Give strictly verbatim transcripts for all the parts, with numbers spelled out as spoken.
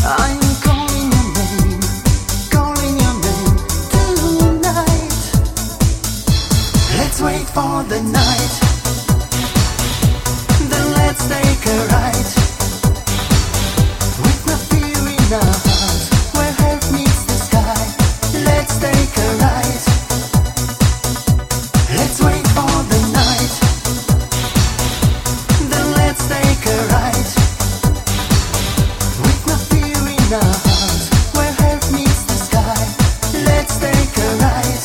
I'm calling your name, calling your name tonight. Let's wait for the night, then let's take a ride. With no fear in our hearts, where earth meets the sky. Let's take a ride. Let's wait for the night, then let's take a ride. With no fear in our hearts, where earth meets the sky. Let's take a ride.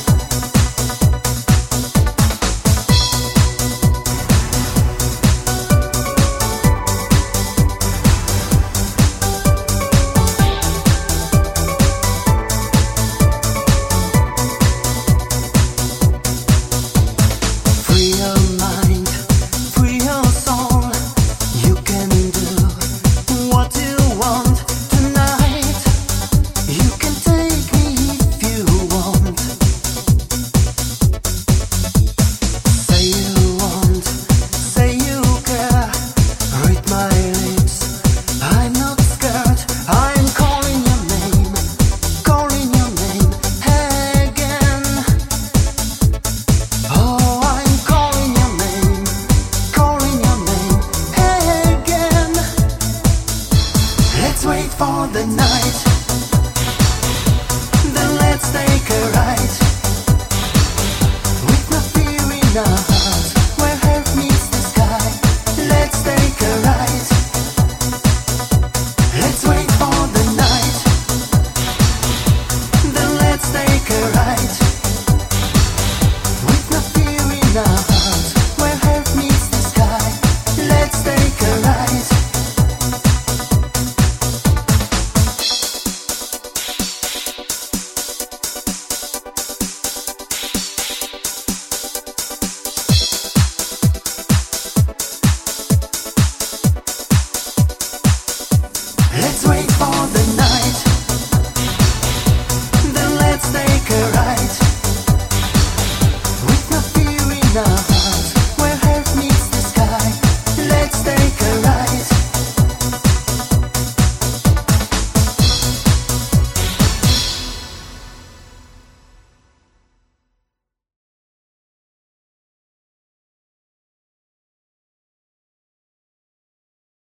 Free your mind, free your soul. You can do what you want tonight. You can take me if you want. Say you want, say you care. Read my lips, I'm not scared. I'm calling your name, calling your name again. Oh, I'm calling your name, calling your name again. Let's wait for the night, then let's take a ride. With no fear in our hearts.